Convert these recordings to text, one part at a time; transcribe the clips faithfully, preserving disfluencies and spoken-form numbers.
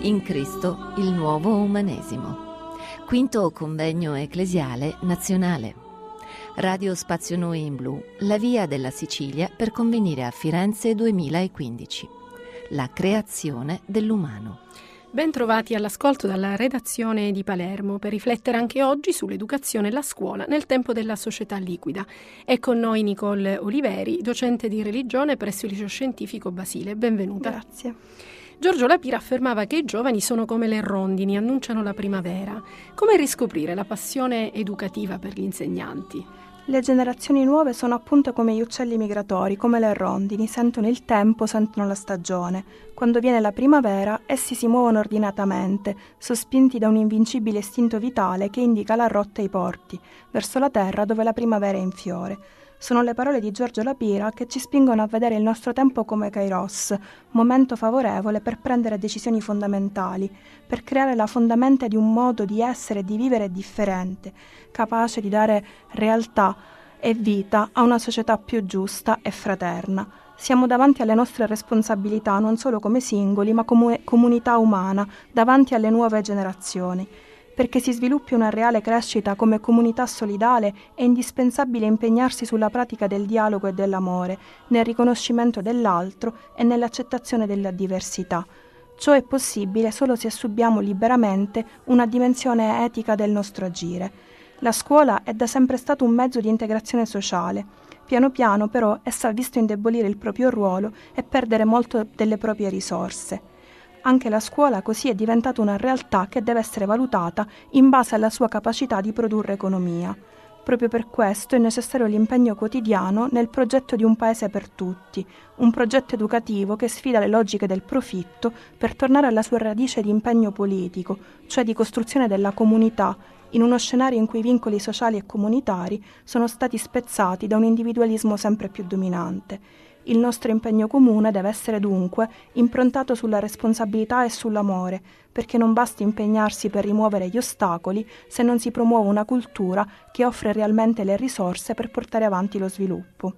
In Cristo il nuovo umanesimo. Quinto convegno ecclesiale nazionale. Radio Spazio Noi in Blu, la via della Sicilia per convenire a Firenze duemilaquindici. La creazione dell'umano. Ben trovati all'ascolto dalla redazione di Palermo per riflettere anche oggi sull'educazione e la scuola nel tempo della società liquida. È con noi Nicole Oliveri, docente di religione presso il Liceo Scientifico Basile. Benvenuta. Grazie. Giorgio La Pira affermava che i giovani sono come le rondini, annunciano la primavera. Come riscoprire la passione educativa per gli insegnanti? Le generazioni nuove sono appunto come gli uccelli migratori, come le rondini, sentono il tempo, sentono la stagione. Quando viene la primavera, essi si muovono ordinatamente, sospinti da un invincibile istinto vitale che indica la rotta e i porti, verso la terra dove la primavera è in fiore. Sono le parole di Giorgio La Pira che ci spingono a vedere il nostro tempo come Kairos, momento favorevole per prendere decisioni fondamentali, per creare la fondamenta di un modo di essere e di vivere differente, capace di dare realtà e vita a una società più giusta e fraterna. Siamo davanti alle nostre responsabilità non solo come singoli, ma come comunità umana, davanti alle nuove generazioni. Perché si sviluppi una reale crescita come comunità solidale è indispensabile impegnarsi sulla pratica del dialogo e dell'amore, nel riconoscimento dell'altro e nell'accettazione della diversità. Ciò è possibile solo se assumiamo liberamente una dimensione etica del nostro agire. La scuola è da sempre stato un mezzo di integrazione sociale. Piano piano però essa ha visto indebolire il proprio ruolo e perdere molto delle proprie risorse. Anche la scuola così è diventata una realtà che deve essere valutata in base alla sua capacità di produrre economia. Proprio per questo è necessario l'impegno quotidiano nel progetto di un paese per tutti, un progetto educativo che sfida le logiche del profitto per tornare alla sua radice di impegno politico, cioè di costruzione della comunità, in uno scenario in cui i vincoli sociali e comunitari sono stati spezzati da un individualismo sempre più dominante. Il nostro impegno comune deve essere dunque improntato sulla responsabilità e sull'amore, perché non basta impegnarsi per rimuovere gli ostacoli se non si promuove una cultura che offre realmente le risorse per portare avanti lo sviluppo.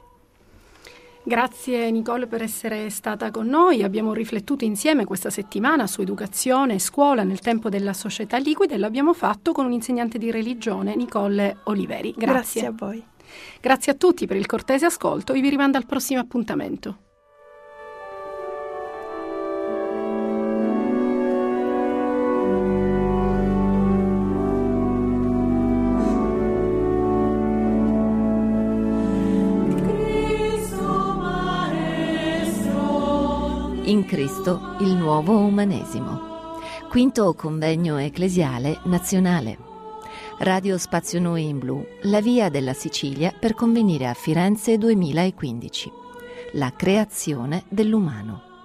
Grazie Nicole per essere stata con noi. Abbiamo riflettuto insieme questa settimana su educazione e scuola nel tempo della società liquida e l'abbiamo fatto con un insegnante di religione, Nicole Oliveri. Grazie. Grazie a voi. Grazie a tutti per il cortese ascolto e vi rimando al prossimo appuntamento. In Cristo il nuovo umanesimo. Quinto convegno ecclesiale nazionale. Radio Spazio Noi in Blu, la via della Sicilia per convenire a Firenze duemilaquindici. La creazione dell'umano.